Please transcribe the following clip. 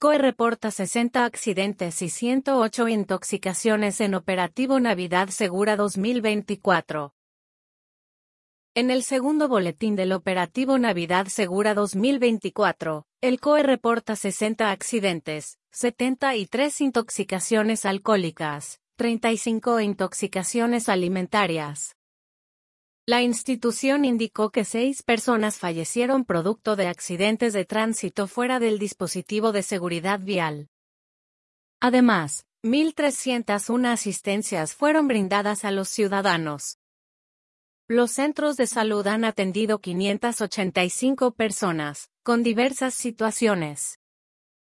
COE reporta 60 accidentes y 108 intoxicaciones en Operativo Navidad Segura 2024. En el segundo boletín del Operativo Navidad Segura 2024, el COE reporta 60 accidentes, 73 intoxicaciones alcohólicas, 35 intoxicaciones alimentarias. La institución indicó que 6 personas fallecieron producto de accidentes de tránsito fuera del dispositivo de seguridad vial. Además, 1.301 asistencias fueron brindadas a los ciudadanos. Los centros de salud han atendido 585 personas, con diversas situaciones.